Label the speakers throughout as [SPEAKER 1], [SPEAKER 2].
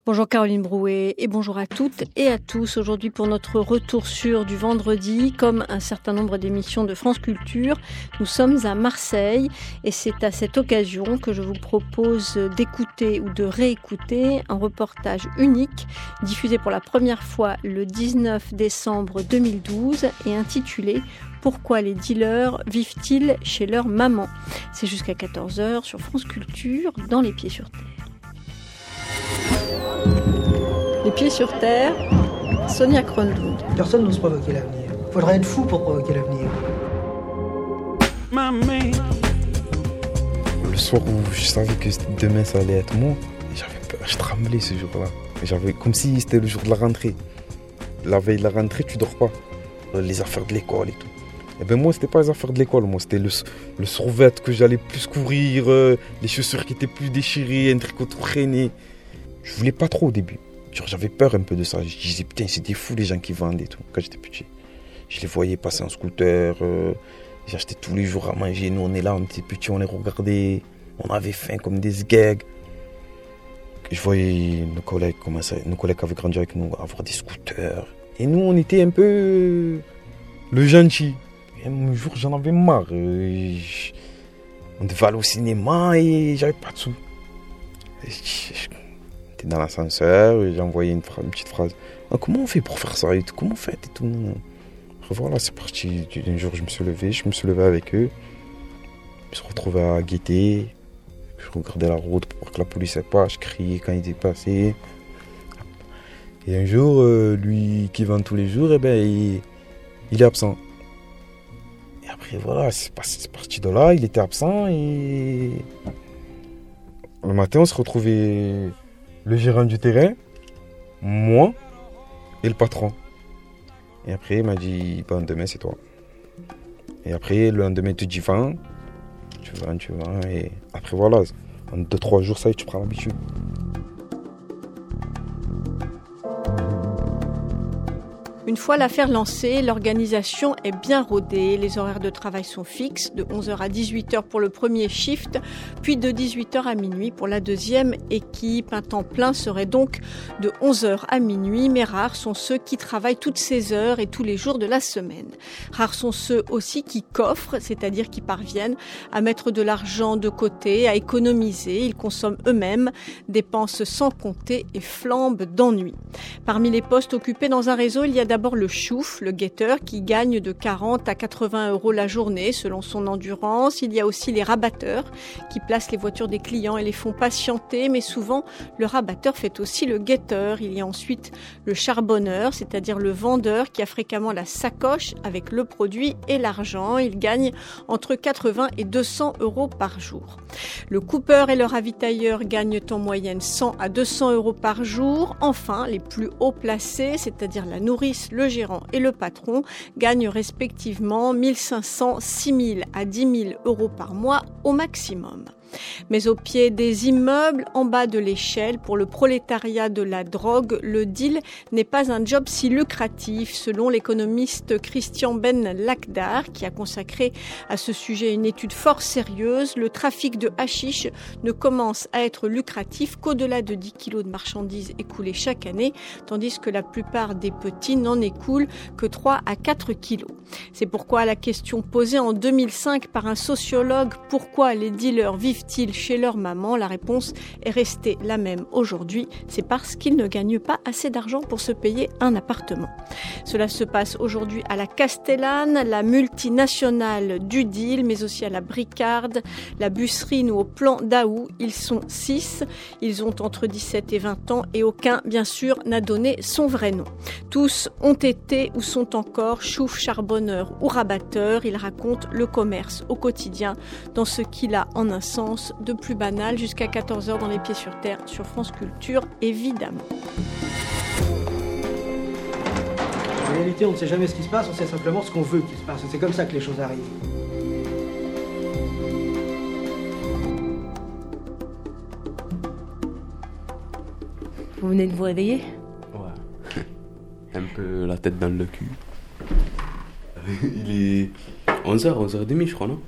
[SPEAKER 1] Bonjour Caroline Brouet et bonjour à toutes et à tous. Aujourd'hui pour notre retour sûr du vendredi, comme un certain nombre d'émissions de France Culture, nous sommes à Marseille et c'est à cette occasion que je vous propose d'écouter ou de réécouter un reportage unique diffusé pour la première fois le 19 décembre 2012 et intitulé « Pourquoi les dealers vivent-ils chez leur maman ?» C'est jusqu'à 14h sur France Culture dans Les Pieds sur Terre. Les pieds sur terre, Sonia Kronlund.
[SPEAKER 2] Personne n'ose provoquer l'avenir. Faudrait être fou pour provoquer l'avenir.
[SPEAKER 3] Le soir où je savais que demain ça allait être moi, j'avais peur, je tremblais ce jour-là. J'avais comme si c'était le jour de la rentrée. La veille de la rentrée, tu dors pas. Les affaires de l'école et tout. Et ben moi, c'était pas les affaires de l'école, moi c'était le survêt que j'allais plus couvrir, les chaussures qui étaient plus déchirées, un tricot traîné. Je voulais pas trop au début. Genre, j'avais peur un peu de ça. Je disais, putain, c'est des fous les gens qui vendent et tout, quand j'étais petit. Je les voyais passer en scooter, j'achetais tous les jours à manger. Nous, on est là, on était petits, on les regardait. On avait faim comme des sgegs. Je voyais nos collègues qui avaient grandi avec nous avoir des scooters. Et nous, on était un peu le gentil. Et un jour, j'en avais marre. On devait aller au cinéma et j'avais pas de sous. Dans l'ascenseur, j'ai envoyé une petite phrase. Ah, comment on fait pour faire ça et tout? Comment on fait et tout? Voilà, c'est parti. Un jour, je me suis levé avec eux. Je me suis retrouvé à guetter. Je regardais la route pour voir que la police ne passe. Je criais quand il était passé. Et un jour, lui qui vend tous les jours, il est absent. Et après, voilà, c'est parti de là. Il était absent et le matin, on se retrouvait. Le gérant du terrain, moi et le patron. Et après, il m'a dit, bon, demain, c'est toi. Et après, le lendemain, il te dit, vends. Tu vends. Et après, voilà, en 2-3 jours, ça y est, tu prends l'habitude.
[SPEAKER 1] Une fois l'affaire lancée, l'organisation est bien rodée. Les horaires de travail sont fixes, de 11h à 18h pour le premier shift, puis de 18h à minuit pour la deuxième équipe. Un temps plein serait donc de 11h à minuit, mais rares sont ceux qui travaillent toutes ces heures et tous les jours de la semaine. Rares sont ceux aussi qui coffrent, c'est-à-dire qui parviennent à mettre de l'argent de côté, à économiser. Ils consomment eux-mêmes, dépensent sans compter et flambent d'ennui. Parmi les postes occupés dans un réseau, il y a d'abord le chouf, le guetteur, qui gagne de 40 à 80 € la journée selon son endurance. Il y a aussi les rabatteurs qui placent les voitures des clients et les font patienter, mais souvent le rabatteur fait aussi le guetteur. Il y a ensuite le charbonneur, c'est-à-dire le vendeur qui a fréquemment la sacoche avec le produit et l'argent. Il gagne entre 80 et 200 € par jour. Le coupeur et le ravitailleur gagnent en moyenne 100 à 200 € par jour. Enfin, les plus haut placés, c'est-à-dire la nourrice, le gérant et le patron, gagnent respectivement 1 500, 6 000 à 10 000 € par mois au maximum. Mais au pied des immeubles, en bas de l'échelle, pour le prolétariat de la drogue, le deal n'est pas un job si lucratif, selon l'économiste Christian Ben Lakhdar, qui a consacré à ce sujet une étude fort sérieuse. Le trafic de hashish ne commence à être lucratif qu'au-delà de 10 kilos de marchandises écoulées chaque année, tandis que la plupart des petits n'en écoulent que 3 à 4 kilos. C'est pourquoi la question posée en 2005 par un sociologue « Pourquoi les dealers vivent-ils chez leur maman ?» La réponse est restée la même aujourd'hui. C'est parce qu'ils ne gagnent pas assez d'argent pour se payer un appartement. Cela se passe aujourd'hui à la Castellane, la multinationale du deal, mais aussi à la Bricarde, la Busserine ou au Plan d'Aou. Ils sont 6. Ils ont entre 17 et 20 ans et aucun, bien sûr, n'a donné son vrai nom. Tous ont été ou sont encore chouf, charbonneurs ou rabatteurs. Ils racontent le commerce au quotidien dans ce qu'il a en un sens de plus banal, jusqu'à 14h dans Les Pieds sur Terre sur France Culture, évidemment.
[SPEAKER 2] En réalité, on ne sait jamais ce qui se passe, on sait simplement ce qu'on veut qu'il se passe. C'est comme ça que les choses arrivent.
[SPEAKER 4] Vous venez de vous réveiller?
[SPEAKER 5] Ouais. Un peu la tête dans le cul. Il est 11h, 11h30 je crois, non?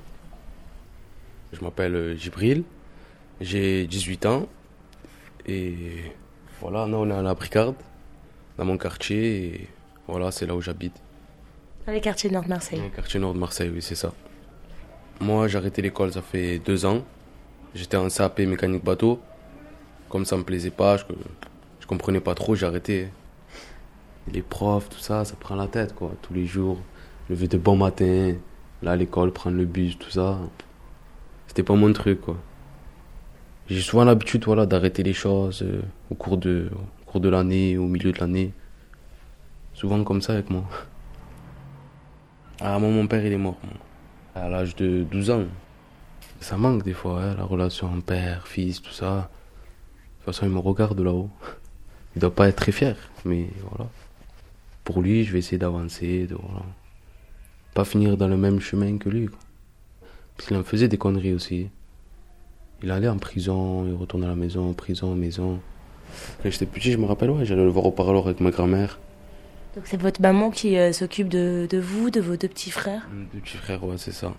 [SPEAKER 5] Je m'appelle Djibril, j'ai 18 ans et Voilà, non, on est à la Bricarde, dans mon quartier, et voilà, c'est là où j'habite.
[SPEAKER 4] Dans les quartiers nord de Marseille.
[SPEAKER 5] Dans le quartier nord de Marseille, oui, c'est ça. Moi, j'ai arrêté l'école, ça fait 2 ans. J'étais en CAP mécanique bateau. Comme ça me plaisait pas, je comprenais pas trop, j'ai arrêté. Les profs, tout ça, ça prend la tête, quoi. Tous les jours, lever de bon matin, là à l'école, prendre le bus, tout ça. C'était pas mon truc, quoi. J'ai souvent l'habitude, voilà, d'arrêter les choses au cours de l'année, au milieu de l'année. Souvent comme ça avec moi. Ah, moi, mon père, il est mort, moi, à l'âge de 12 ans. Ça manque des fois, hein, la relation père-fils, tout ça. De toute façon, il me regarde de là-haut. Il doit pas être très fier, mais voilà. Pour lui, je vais essayer d'avancer, voilà. Pas finir dans le même chemin que lui, quoi. Parce qu'il en faisait des conneries aussi. Il allait en prison, il retournait à la maison, prison, maison. Quand j'étais petit, je me rappelle, ouais, j'allais le voir au parloir avec ma grand-mère.
[SPEAKER 4] Donc c'est votre maman qui s'occupe de vous, de vos 2 petits frères?
[SPEAKER 5] 2 petits frères, ouais, c'est ça.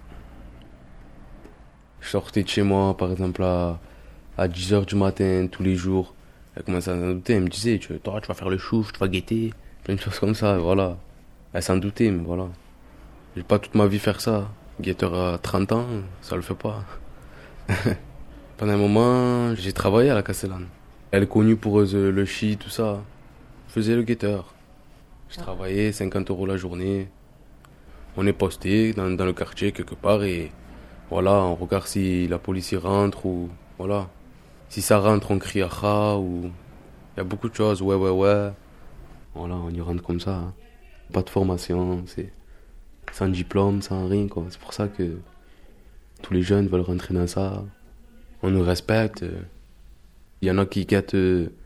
[SPEAKER 5] Je sortais de chez moi, par exemple, à 10h du matin, tous les jours. Elle commençait à s'en douter, elle me disait, toi, tu vas faire le chouf, tu vas guetter, plein de choses comme ça, voilà. Elle s'en doutait, mais voilà. J'ai pas toute ma vie faire ça. Guetteur à 30 ans, ça le fait pas. Pendant un moment, j'ai travaillé à la Castellane. Elle est connue pour le chi, tout ça. Je faisais le guetteur. Je travaillais 50 € la journée. On est posté dans le quartier quelque part et voilà, on regarde si la police y rentre ou voilà. Si ça rentre, on crie aha ou il y a beaucoup de choses, ouais. Voilà, on y rentre comme ça. Hein. Pas de formation, c'est sans diplôme, sans rien, quoi. C'est pour ça que tous les jeunes veulent rentrer dans ça. On nous respecte. Il y en a qui guettent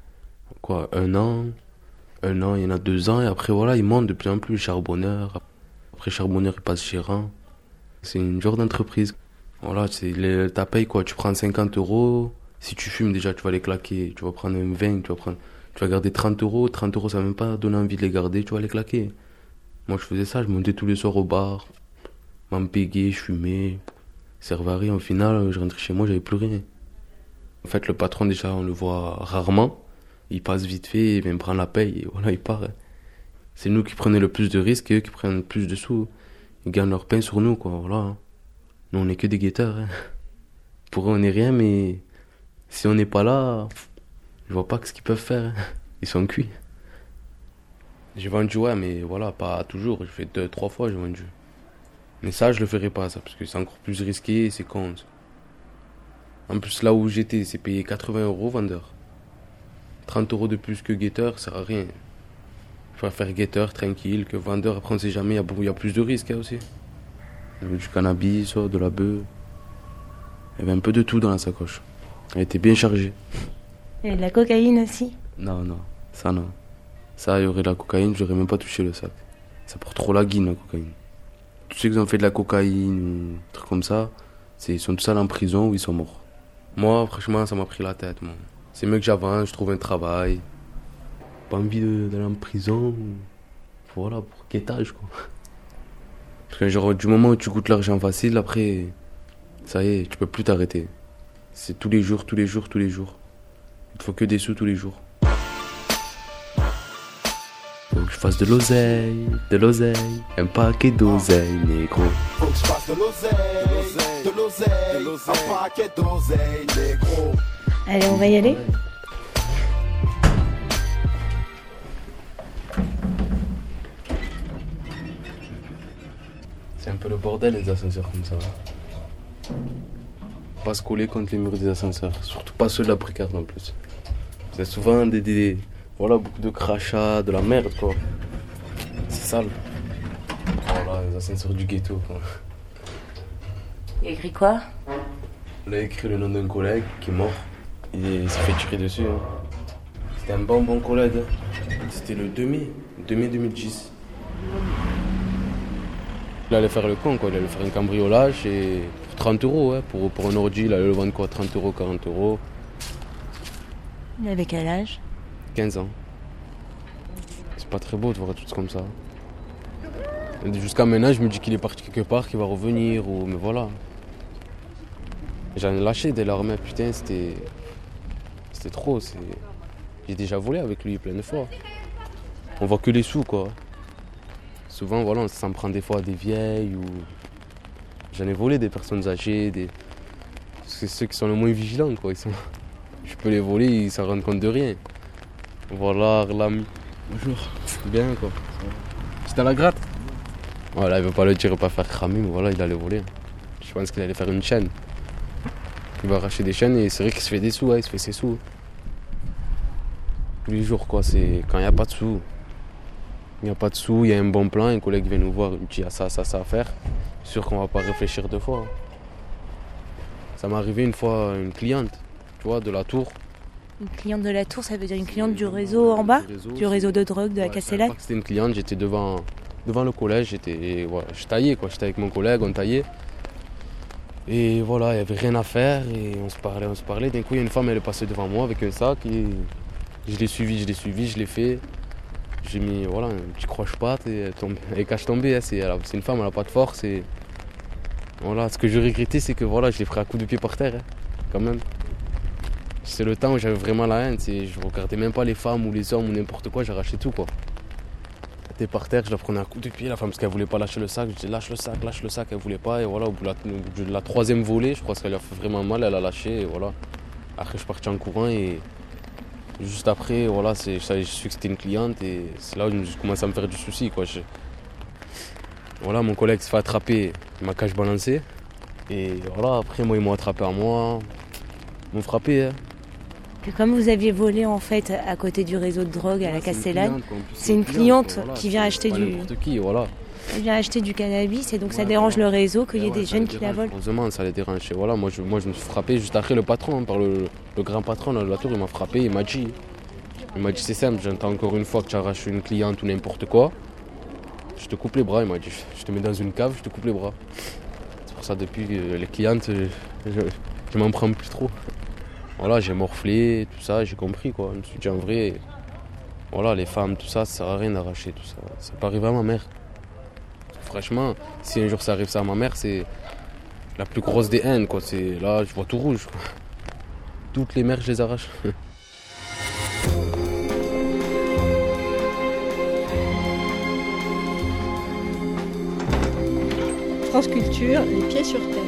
[SPEAKER 5] 1 an, il y en a 2 ans, et après voilà, ils montent de plus en plus. Charbonneur, après charbonneur, ils passent gérant. C'est une genre d'entreprise. Voilà, c'est ta paye, quoi. Tu prends 50 €. Si tu fumes, déjà, tu vas les claquer. Tu vas prendre un 20, tu vas garder 30 €. 30 €, ça va même pas donner envie de les garder, tu vas les claquer. Moi, je faisais ça, je montais tous les soirs au bar. M'empéguais, je fumais. Servait à rien. Au final, je rentrais chez moi, j'avais plus rien. En fait, le patron, déjà, on le voit rarement. Il passe vite fait, il vient me prendre la paye, et voilà, il part. C'est nous qui prenons le plus de risques, et eux qui prennent le plus de sous. Ils gagnent leur pain sur nous, quoi, voilà. Nous, on n'est que des guetteurs. Hein. Pour eux, on n'est rien, mais si on n'est pas là, je vois pas ce qu'ils peuvent faire. Hein. Ils sont cuits. J'ai vendu, ouais, mais voilà, pas toujours. J'ai fait 2-3 fois, j'ai vendu. Mais ça, je le ferai pas, ça, parce que c'est encore plus risqué et c'est con. Ça. En plus, là où j'étais, c'est payé 80 € vendeur. 30 € de plus que guetteur, ça sert à rien. Je préfère guetteur tranquille que vendeur. Après, on sait jamais, il y a plus de risques hein, aussi. Il y avait du cannabis, de la bœuf. Il y avait un peu de tout dans la sacoche. Elle était bien chargée.
[SPEAKER 4] Et de la cocaïne aussi?
[SPEAKER 5] Non, ça non. Ça, il y aurait de la cocaïne, j'aurais même pas touché le sac. Ça porte trop la guine, la cocaïne. Tous ceux qui ont fait de la cocaïne ou des trucs comme ça, ils sont tous allés en prison ou ils sont morts. Moi, franchement, ça m'a pris la tête. Moi. C'est mieux que j'avance, je trouve un travail. Pas envie d'aller en prison. Voilà, pour guettage, quoi. Parce que genre, du moment où tu goûtes l'argent facile, après, ça y est, tu peux plus t'arrêter. C'est tous les jours. Il te faut que des sous tous les jours. Faut que je fasse de l'oseille, un paquet d'oseille, négro.
[SPEAKER 6] Faut que je fasse de l'oseille, un paquet d'oseille, négro.
[SPEAKER 4] Allez, on va y aller?
[SPEAKER 5] C'est un peu le bordel les ascenseurs comme ça. Pas se coller contre les murs des ascenseurs, surtout pas ceux de la Bricarde en plus. C'est souvent voilà, beaucoup de crachats, de la merde quoi. C'est sale. Voilà, les ascenseurs du ghetto quoi.
[SPEAKER 4] Il y a écrit quoi?
[SPEAKER 5] Il a écrit le nom d'un collègue qui est mort. Il s'est fait tirer dessus. Hein. C'était un bon collègue. Hein. C'était le 2 mai 2010. Il allait faire le con quoi, il allait faire un cambriolage et pour 30 €, ouais, pour un ordi, il allait le vendre quoi, 30 €, 40 €.
[SPEAKER 4] Il avait quel âge?
[SPEAKER 5] 15 ans. C'est pas très beau de voir tout comme ça. Jusqu'à maintenant, je me dis qu'il est parti quelque part, qu'il va revenir, mais voilà. J'en ai lâché dès lors, mais putain, c'était trop. J'ai déjà volé avec lui plein de fois. On voit que les sous, quoi. Souvent, voilà, ça me prend des fois des vieilles ou... J'en ai volé des personnes âgées, C'est ceux qui sont le moins vigilants, quoi. Je peux les voler, ils s'en rendent compte de rien. Voilà, l'ami.
[SPEAKER 7] Bonjour.
[SPEAKER 5] Bien, quoi.
[SPEAKER 7] C'est à la gratte.
[SPEAKER 5] Voilà, il veut pas le dire, pas faire cramer, mais voilà, il allait voler. Je pense qu'il allait faire une chaîne. Il va arracher des chaînes et c'est vrai qu'il se fait des sous, ouais, il se fait ses sous. Tous les jours, quoi, c'est quand il n'y a pas de sous. Il n'y a pas de sous, il y a un bon plan, un collègue vient nous voir, il me dit, il y a ça à faire. C'est sûr qu'on va pas réfléchir deux fois. Ça m'est arrivé une fois, une cliente, tu vois, de la tour.
[SPEAKER 4] Une cliente de la tour, ça veut dire une cliente du réseau en bas, du réseau de drogue de la Castellane.
[SPEAKER 5] C'était une cliente, j'étais devant le collège, je taillais, quoi. J'étais avec mon collègue, on taillait. Et voilà, il n'y avait rien à faire et on se parlait. D'un coup, il y a une femme, elle est passée devant moi avec un sac et je l'ai suivi, je l'ai fait. J'ai mis voilà, un petit croche-patte et elle cache tombée. Hein. C'est une femme, elle n'a pas de force. Et voilà, ce que je regrettais, c'est que voilà, je l'ai pris à coup de pied par terre, hein, quand même. C'est le temps où j'avais vraiment la haine. Je regardais même pas les femmes ou les hommes ou n'importe quoi, j'arrachais tout, quoi. Elle était par terre, je la prenais à coup de pied, la femme, parce qu'elle voulait pas lâcher le sac. Je disais lâche le sac, elle voulait pas. Et voilà, au bout de la troisième volée, je crois qu'elle a fait vraiment mal, elle a lâché. Et voilà. Après, je suis parti en courant et juste après, voilà, j'ai su que c'était une cliente et c'est là où je commence à me faire du souci, quoi. Voilà, mon collègue s'est fait attraper, il m'a cache balancé. Et voilà, après, moi, ils m'ont attrapé à moi, ils m'ont frappé. Hein.
[SPEAKER 4] Que comme vous aviez volé en fait à côté du réseau de drogue à la Castellane, c'est une cliente qui vient acheter Elle vient acheter du cannabis et donc ça dérange le réseau qu'il y ait des jeunes qui la volent.
[SPEAKER 5] Heureusement, ça les dérange. Voilà, moi je me suis frappé juste après le patron, par le grand patron de la tour, il m'a frappé, il m'a dit c'est simple, j'entends encore une fois que tu arraches une cliente ou n'importe quoi, je te coupe les bras, il m'a dit, je te mets dans une cave, je te coupe les bras. C'est pour ça depuis les clientes, je m'en prends plus trop. Voilà, j'ai morflé, tout ça, j'ai compris, quoi. Je me suis dit, en vrai, voilà, les femmes, tout ça, ça sert à rien d'arracher, tout ça. Ça peut arriver à ma mère. Franchement, si un jour ça arrive ça à ma mère, c'est la plus grosse des haines, quoi. Là, je vois tout rouge, quoi. Toutes les mères, je les arrache.
[SPEAKER 1] France Culture, les pieds sur terre.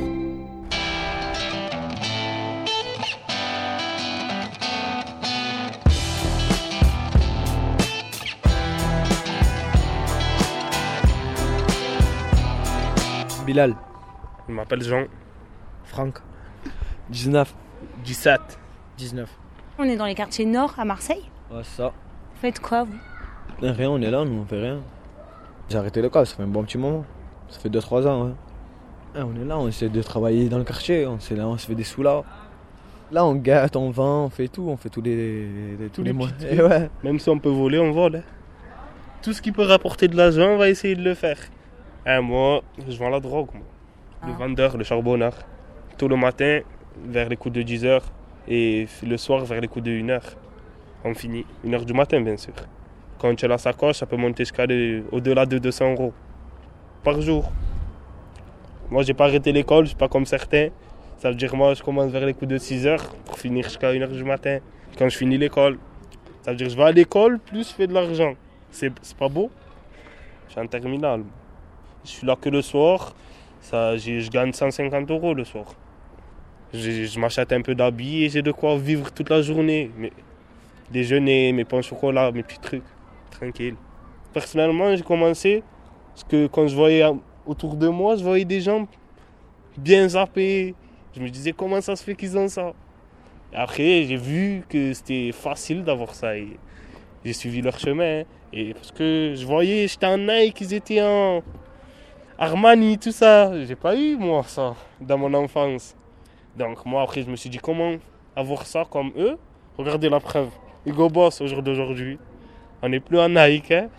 [SPEAKER 7] Bilal.
[SPEAKER 8] Je m'appelle Jean.
[SPEAKER 7] Franck. 19.
[SPEAKER 8] 17.
[SPEAKER 7] 19.
[SPEAKER 4] On est dans les quartiers nord à Marseille.
[SPEAKER 7] Ouais, c'est ça.
[SPEAKER 4] Vous faites quoi vous?
[SPEAKER 7] Rien, on est là, nous on fait rien. J'ai arrêté l'école, ça fait un bon petit moment. Ça fait 2-3 ans, ouais. On est là, on essaie de travailler dans le quartier, on se fait des sous là. Là on gâte, on vend, on fait tout, on fait tous les mois.
[SPEAKER 8] Ouais. Même si on peut voler, on vole. Hein. Tout ce qui peut rapporter de l'argent, on va essayer de le faire. Moi, je vends la drogue, moi. Le vendeur, le charbonneur. Tôt le matin, vers les coups de 10h, et le soir, vers les coups de 1h. On finit. 1h du matin, bien sûr. Quand tu as la sacoche, ça peut monter jusqu'à au-delà de 200 € par jour. Moi, j'ai pas arrêté l'école, je suis pas comme certains. Ça veut dire moi, je commence vers les coups de 6h pour finir jusqu'à 1h du matin. Quand je finis l'école, ça veut dire que je vais à l'école, plus je fais de l'argent. C'est pas beau? Je suis en terminale. Je suis là que le soir, je gagne 150 € le soir. Je m'achète un peu d'habits et j'ai de quoi vivre toute la journée. Déjeuner, mes pains au chocolat, mes petits trucs, tranquille. Personnellement, j'ai commencé parce que quand je voyais autour de moi, je voyais des gens bien zappés. Je me disais comment ça se fait qu'ils ont ça. Et après, j'ai vu que c'était facile d'avoir ça et j'ai suivi leur chemin. Et parce que je voyais, j'étais en Nike, ils étaient en Armani, tout ça. J'ai pas eu, moi, ça, dans mon enfance. Donc, moi, après, je me suis dit, comment avoir ça comme eux? Regardez la preuve. Hugo Boss, au jour d'aujourd'hui. On n'est plus en Nike, hein?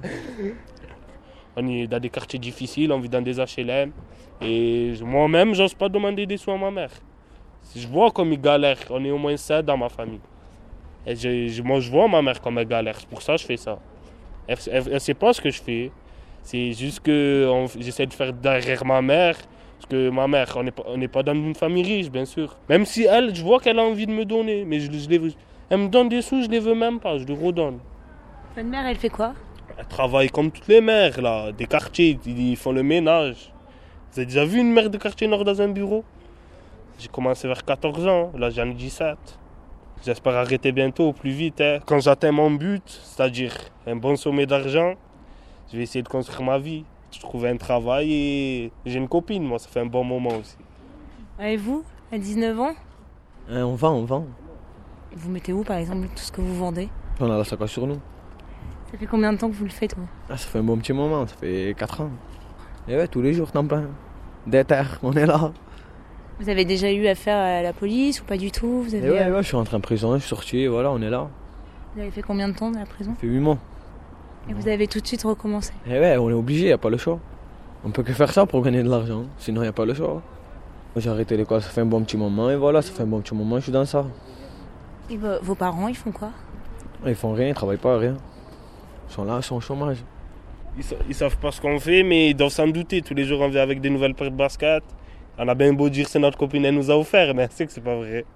[SPEAKER 8] On est dans des quartiers difficiles, on vit dans des HLM. Et moi-même, j'ose pas demander des sous à ma mère. Je vois comme ils galèrent. On est au moins 7 dans ma famille. Et moi, je vois ma mère comme elle galère. C'est pour ça que je fais ça. Elle sait pas ce que je fais. C'est juste que j'essaie de faire derrière ma mère. Parce que ma mère, on n'est pas dans une famille riche, bien sûr. Même si elle, je vois qu'elle a envie de me donner. Mais je Elle me donne des sous, je les veux même pas, je les redonne.
[SPEAKER 4] Votre mère, elle fait quoi?
[SPEAKER 8] Elle travaille comme toutes les mères, là, des quartiers, ils font le ménage. Vous avez déjà vu une mère de quartier nord dans un bureau? J'ai commencé vers 14 ans, là j'en ai 17. J'espère arrêter bientôt, au plus vite. Hein. Quand j'atteins mon but, c'est-à-dire un bon sommet d'argent, je vais essayer de construire ma vie. Je trouve un travail et j'ai une copine, moi, ça fait un bon moment aussi.
[SPEAKER 4] Et vous, à 19 ans?
[SPEAKER 7] On vend.
[SPEAKER 4] Vous mettez où, par exemple, tout ce que vous vendez?
[SPEAKER 7] On a la sacoche sur nous.
[SPEAKER 4] Ça fait combien de temps que vous le faites, vous?
[SPEAKER 7] Ça fait un bon petit moment, ça fait 4 ans. Et ouais, tous les jours, temps plein. Déter, on est là.
[SPEAKER 4] Vous avez déjà eu affaire à la police ou pas du tout? Vous avez...
[SPEAKER 7] ouais, je suis rentré en prison, je suis sorti, voilà, on est là.
[SPEAKER 4] Vous avez fait combien de temps dans la prison?
[SPEAKER 7] Ça fait 8 mois.
[SPEAKER 4] Et vous avez tout de suite recommencé?
[SPEAKER 7] Et ouais, on est obligé, y a pas le choix. On peut que faire ça pour gagner de l'argent, sinon y a pas le choix. Moi, j'ai arrêté l'école, ça fait un bon petit moment, et voilà, ça fait un bon petit moment, je suis dans ça.
[SPEAKER 4] Et vos parents, ils font quoi?
[SPEAKER 7] Ils font rien, ils travaillent pas, rien. Ils sont là, ils sont au chômage.
[SPEAKER 8] Ils savent pas ce qu'on fait, mais ils doivent s'en douter. Tous les jours, on vient avec des nouvelles paires de basket. On a bien beau dire que c'est notre copine, elle nous a offert, mais elle sait que c'est pas vrai.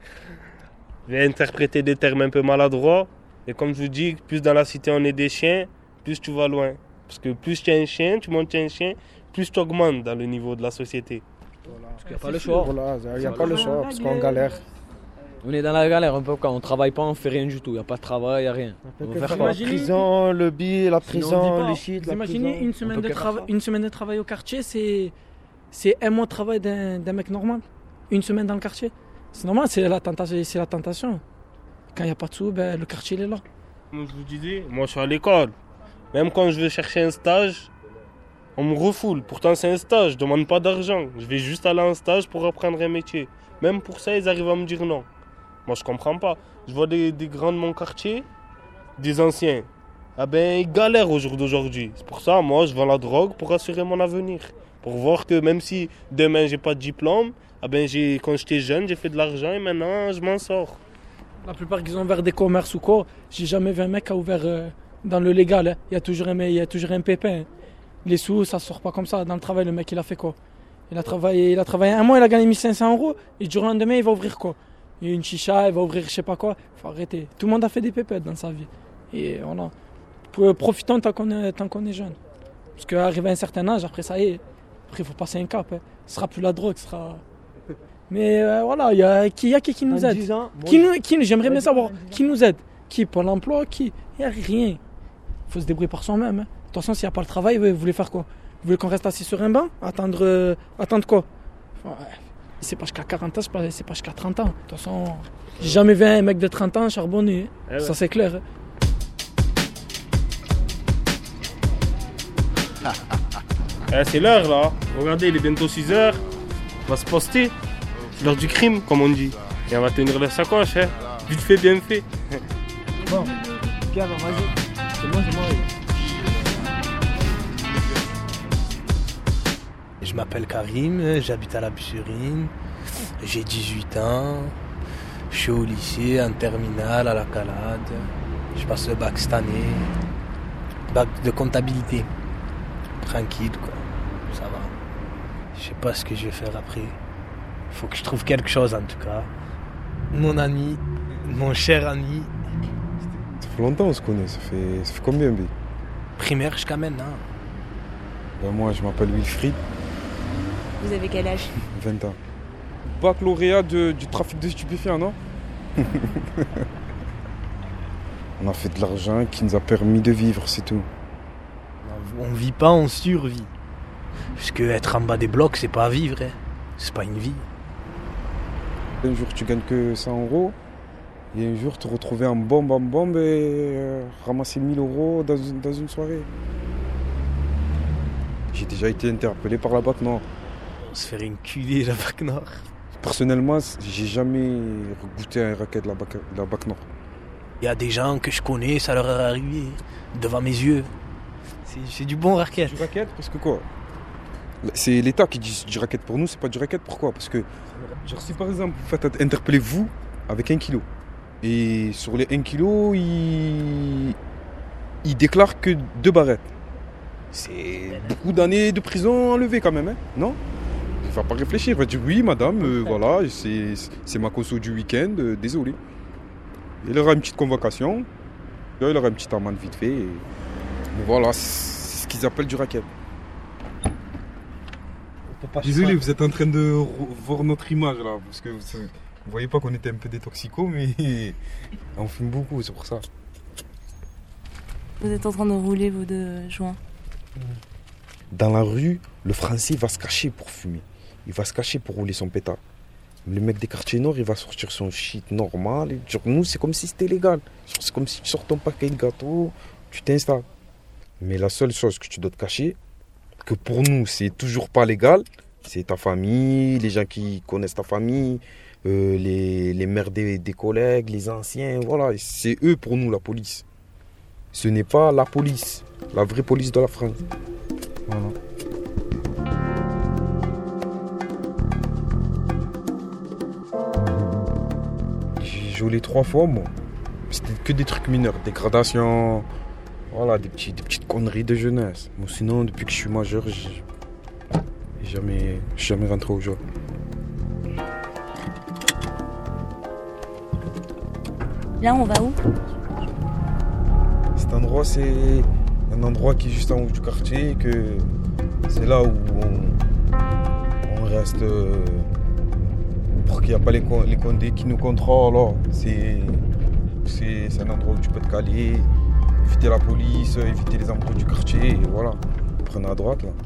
[SPEAKER 8] Je vais interpréter des termes un peu maladroits. Et comme je vous dis, plus dans la cité on est des chiens, plus tu vas loin. Parce que plus tu es un chien, tu montes un chien, plus tu augmentes dans le niveau de la société.
[SPEAKER 7] Parce qu'il n'y a pas le choix.
[SPEAKER 2] Il n'y a pas le choix, parce qu'on galère.
[SPEAKER 7] On est dans la galère un peu quand on travaille pas, on fait rien du tout. Il n'y a pas de travail, il n'y a rien.
[SPEAKER 2] On peut faire la prison, le billet, la prison, le shit.
[SPEAKER 9] Vous imaginez une semaine de travail au quartier, c'est un mois de travail d'un mec normal. Une semaine dans le quartier. C'est normal, c'est la tentation. Quand il n'y a pas de sous, le quartier il est là.
[SPEAKER 8] Comme je vous disais, moi je suis à l'école. Même quand je veux chercher un stage, on me refoule. Pourtant c'est un stage, je ne demande pas d'argent. Je vais juste aller en stage pour apprendre un métier. Même pour ça, ils arrivent à me dire non. Moi je comprends pas. Je vois des grands de mon quartier, des anciens. Ils galèrent au jour d'aujourd'hui. C'est pour ça, moi je vends la drogue pour assurer mon avenir. Pour voir que même si demain j'ai pas de diplôme, quand j'étais jeune, j'ai fait de l'argent et maintenant je m'en sors.
[SPEAKER 9] La plupart qui ont ouvert des commerces ou quoi, j'ai jamais vu un mec qui a ouvert dans le légal. Hein. Il y a toujours un pépin. Les sous, ça sort pas comme ça. Dans le travail, le mec il a fait quoi? Il a travaillé un mois, il a gagné 1500 €. Et du jour au lendemain, il va ouvrir quoi? Il y a une chicha, il va ouvrir je sais pas quoi. Faut arrêter. Tout le monde a fait des pépettes dans sa vie. Et voilà. Profitons tant qu'on est jeune. Parce qu'arrivé à un certain âge, après ça y est. Après, il faut passer un cap. Hein. Ce sera plus la drogue, ce sera... Mais voilà, il y a qui nous aide. J'aimerais bien savoir qui nous aide. Qui pour l'emploi, qui... Il n'y a rien. Il faut se débrouiller par soi-même. Hein. De toute façon, s'il n'y a pas le travail, vous voulez faire quoi? Vous voulez qu'on reste assis sur un banc? Attendre quoi? Ouais. C'est pas jusqu'à 40 ans, c'est pas jusqu'à 30 ans. De toute façon, j'ai jamais vu un mec de 30 ans charbonner. Hein. Ça, c'est clair. Hein.
[SPEAKER 8] C'est l'heure là. Regardez, il est bientôt 6h. On va se poster. C'est l'heure du crime, comme on dit. Et on va tenir la sacoche. Hein. Vite fait, bien fait.
[SPEAKER 2] Bon, Pierre, vas-y. C'est moi.
[SPEAKER 10] Je m'appelle Karim, j'habite à la Bussurine. J'ai 18 ans. Je suis au lycée, en terminale, à la Calade. Je passe le bac cette année. Bac de comptabilité. Tranquille, quoi. Ça va. Je sais pas ce que je vais faire après. Il faut que je trouve quelque chose, en tout cas. Mon ami, mon cher ami.
[SPEAKER 3] Ça fait longtemps qu'on se connaît. Ça fait combien, B?
[SPEAKER 10] Primaire jusqu'à maintenant.
[SPEAKER 3] Moi, je m'appelle Wilfried.
[SPEAKER 4] Vous avez quel âge?
[SPEAKER 3] 20 ans. Baccalauréat du trafic de stupéfiants, non? On a fait de l'argent qui nous a permis de vivre, c'est tout.
[SPEAKER 10] On vit pas, on survit. Parce que être en bas des blocs, c'est pas vivre. Hein. C'est pas une vie.
[SPEAKER 3] Un jour, tu gagnes que 100 €. Et un jour, te retrouver en bombe et ramasser 1000 € dans une soirée. J'ai déjà été interpellé par la BAC Nord.
[SPEAKER 10] On se fait enculer la BAC Nord.
[SPEAKER 3] Personnellement, j'ai jamais goûté un racket de la BAC Nord.
[SPEAKER 10] Il y a des gens que je connais, ça leur est arrivé devant mes yeux. C'est du bon racket.
[SPEAKER 3] Du racket parce que quoi? C'est l'État qui dit du racket pour nous, c'est pas du racket. Pourquoi? Parce que si par exemple vous faites interpeller vous avec 1 kilo et sur les 1 kilo il déclare que 2 barrettes. C'est beaucoup d'années de prison enlevées quand même, hein? Non? Il ne va pas réfléchir, il va dire oui madame, voilà, c'est ma conso du week-end, désolé. Il aura une petite convocation, il aura une petite amende vite fait. Et voilà, c'est ce qu'ils appellent du racket. Désolé, vous êtes en train de voir notre image là, parce que vous voyez pas qu'on était un peu des toxicos, mais on fume beaucoup, c'est pour ça.
[SPEAKER 4] Vous êtes en train de rouler vos 2 joints.
[SPEAKER 3] Dans la rue, le Français va se cacher pour fumer. Il va se cacher pour rouler son pétard. Le mec des quartiers nord, il va sortir son shit normal. Et genre, nous, c'est comme si c'était légal. C'est comme si tu sors ton paquet de gâteaux, tu t'installes. Mais la seule chose que tu dois te cacher, que pour nous, c'est toujours pas légal, c'est ta famille, les gens qui connaissent ta famille, les mères des collègues, les anciens, voilà. C'est eux pour nous, la police. Ce n'est pas la police, la vraie police de la France. Voilà. J'ai joué 3 fois, moi. C'était que des trucs mineurs, dégradation, voilà, des petites conneries de jeunesse. Bon, sinon, depuis que je suis majeur, je suis jamais rentré au jeu.
[SPEAKER 4] Là, on va où?
[SPEAKER 3] Cet endroit, c'est un endroit qui est juste en haut du quartier, que c'est là où on reste pour qu'il n'y ait pas les condés qui nous contrôlent. Alors. C'est un endroit où tu peux te caler, éviter la police, éviter les embrouilles du quartier, et voilà. Prenez à droite là.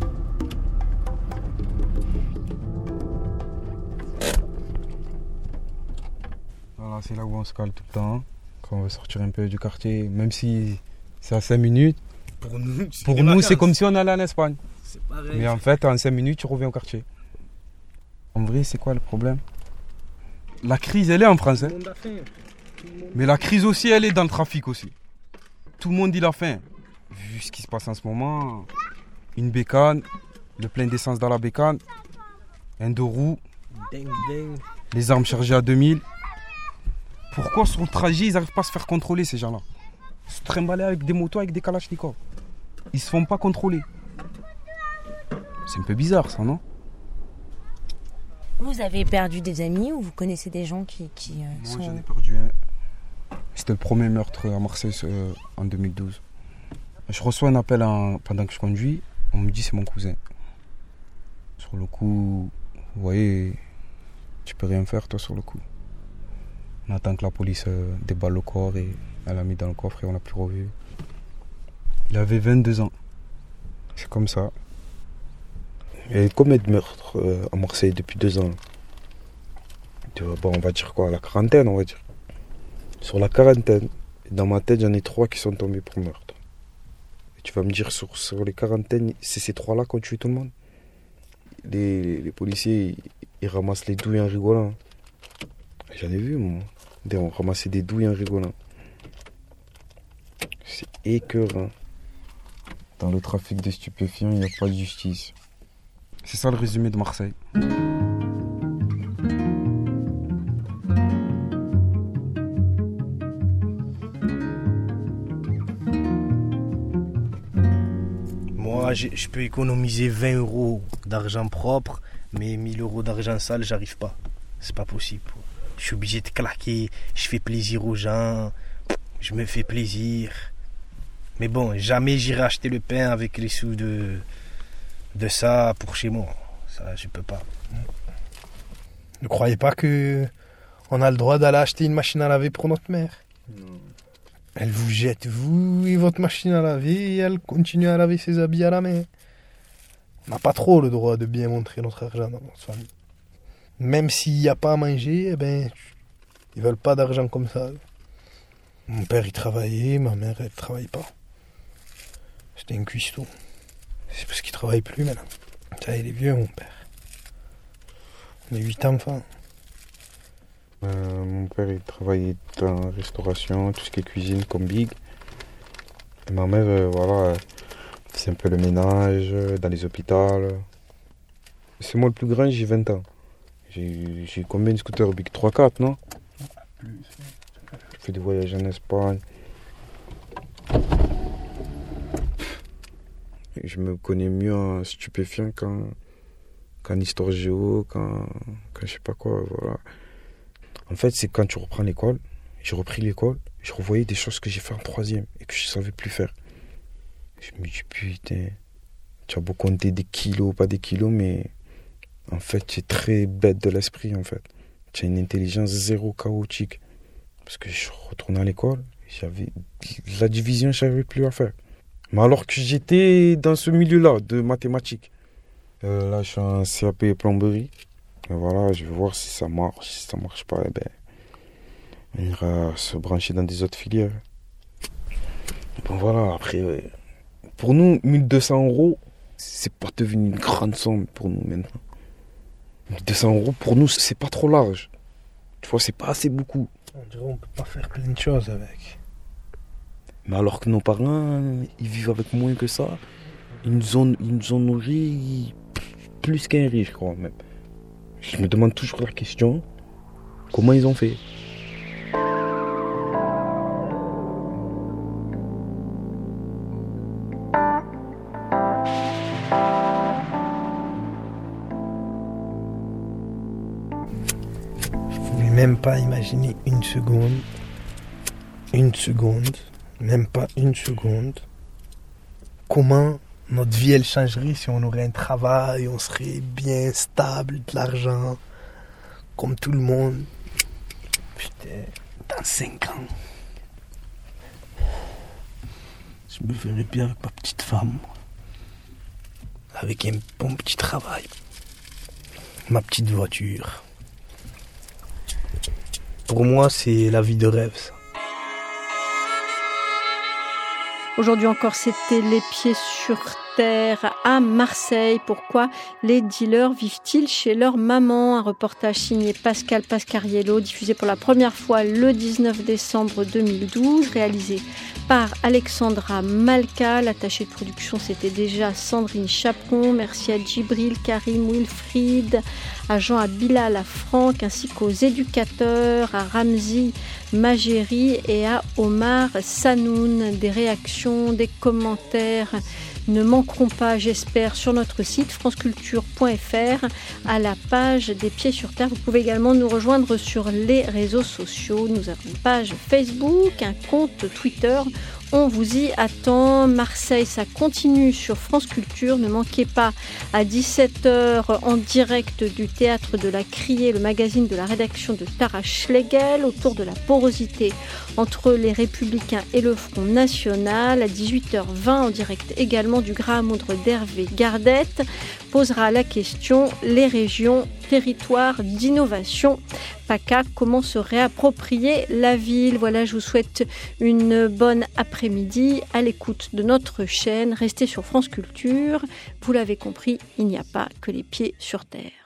[SPEAKER 3] Voilà, c'est là où on se cale tout le temps, quand on veut sortir un peu du quartier, même si c'est à 5 minutes. Pour nous, c'est comme si on allait en Espagne. C'est pareil. Mais en fait, en 5 minutes, tu reviens au quartier. En vrai, c'est quoi le problème? La crise, elle est en France. Hein. Mais la crise aussi, elle est dans le trafic aussi. Tout le monde il a faim. Vu ce qui se passe en ce moment, une bécane, le plein d'essence dans la bécane, un 2 roues, les armes chargées à 2000. Pourquoi sur le trajet, ils n'arrivent pas à se faire contrôler, ces gens-là? Ils se trimbalent avec des motos, avec des kalachnikovs. Ils se font pas contrôler. C'est un peu bizarre, ça, non?
[SPEAKER 4] Vous avez perdu des amis ou vous connaissez des gens qui sont...
[SPEAKER 3] Moi, j'en ai perdu un. C'était le premier meurtre à Marseille en 2012. Je reçois un appel pendant que je conduis. On me dit c'est mon cousin. Sur le coup, vous voyez, tu peux rien faire, toi, sur le coup. On attend que la police déballe le corps et elle l'a mis dans le coffre et on l'a plus revu. Il avait 22 ans. C'est comme ça. Il y a eu combien de meurtres à Marseille depuis 2 ans? Bon, on va dire quoi? La quarantaine, on va dire. Sur la quarantaine, dans ma tête, j'en ai 3 qui sont tombés pour meurtre. Et tu vas me dire, sur les quarantaines, c'est ces 3-là qui ont tué tout le monde? Les policiers, ils ramassent les douilles en rigolant. J'en ai vu, moi. On ramassait des douilles en rigolant. C'est écœurant. Dans le trafic de stupéfiants, il n'y a pas de justice. C'est ça le résumé de Marseille.
[SPEAKER 10] Moi, je peux économiser 20 € d'argent propre, mais 1000 € d'argent sale, j'arrive pas. C'est pas possible. Je suis obligé de claquer, je fais plaisir aux gens, je me fais plaisir. Mais bon, jamais j'irai acheter le pain avec les sous de ça pour chez moi. Ça, je peux pas. Ne croyez pas que on a le droit d'aller acheter une machine à laver pour notre mère. Non. Elle vous jette, vous et votre machine à laver, et elle continue à laver ses habits à la main. On n'a pas trop le droit de bien montrer notre argent dans notre famille. Même s'il n'y a pas à manger, eh ben, ils veulent pas d'argent comme ça. Mon père, il travaillait, ma mère, elle travaille pas. C'était un cuistot. C'est parce qu'il travaille plus maintenant. Ça, il est vieux, mon père. On est 8 enfants.
[SPEAKER 3] Mon père, il travaillait dans la restauration, tout ce qui est cuisine comme Big. Et ma mère, voilà, c'est un peu le ménage, dans les hôpitaux. C'est moi le plus grand, j'ai 20 ans. J'ai combien de scooters Big? 3-4, non? Plus. J'ai fait des voyages en Espagne. Je me connais mieux en stupéfiant qu'en histoire géo, qu'en je sais pas quoi, voilà. En fait, c'est quand tu reprends l'école, j'ai repris l'école, je revoyais des choses que j'ai fait en 3e et que je ne savais plus faire. Je me dis, putain, tu as beau compter des kilos, pas des kilos, mais en fait, tu es très bête de l'esprit, en fait. Tu as une intelligence zéro chaotique. Parce que je retournais à l'école, j'avais la division, je ne savais plus à faire. Mais alors que j'étais dans ce milieu-là de mathématiques. Là, je suis en CAP plomberie. Et voilà, je vais voir si ça marche. Si ça ne marche pas, on ira se brancher dans des autres filières. Bon, voilà, après, pour nous, 1 200 €, c'est pas devenu une grande somme pour nous maintenant. 1 200 € pour nous, c'est pas trop large. Tu vois, c'est pas assez beaucoup.
[SPEAKER 10] On dirait qu'on peut pas faire plein de choses avec.
[SPEAKER 3] Mais alors que nos parents, ils vivent avec moins que ça. Ils nous ont nourris plus qu'un riche, je crois même. Je me demande toujours la question, comment ils ont fait?
[SPEAKER 10] Je ne pouvais même pas imaginer une seconde, même pas une seconde, comment notre vie elle changerait si on aurait un travail, on serait bien stable, de l'argent, comme tout le monde. Putain, dans 5 ans, je me verrais bien avec ma petite femme, avec un bon petit travail, ma petite voiture. Pour moi, c'est la vie de rêve, ça.
[SPEAKER 1] Aujourd'hui encore, c'était Les Pieds sur Terre à Marseille. Pourquoi les dealers vivent-ils chez leur maman? Un reportage signé Pascal Pascariello, diffusé pour la première fois le 19 décembre 2012, réalisé par Alexandra Malka. L'attachée de production, c'était déjà Sandrine Chaperon. Merci à Djibril, Karim, Wilfried, à Jean, à Bilal, à Franck, ainsi qu'aux éducateurs, à Ramzi Magéri et à Omar Sanoun. Des réactions, des commentaires ne manqueront pas, j'espère, sur notre site franceculture.fr à la page des Pieds sur Terre. Vous pouvez également nous rejoindre sur les réseaux sociaux. Nous avons une page Facebook, un compte Twitter. On vous y attend. Marseille, ça continue sur France Culture. Ne manquez pas à 17h en direct du Théâtre de la Criée, le magazine de la rédaction de Tara Schlegel, autour de la porosité entre les Républicains et le Front National. À 18h20 en direct également du Graal Moudre d'Hervé Gardette posera la question les régions, territoires d'innovation. PACA, comment se réapproprier la ville? Voilà, je vous souhaite une bonne après-midi à l'écoute de notre chaîne. Restez sur France Culture. Vous l'avez compris, il n'y a pas que les pieds sur terre.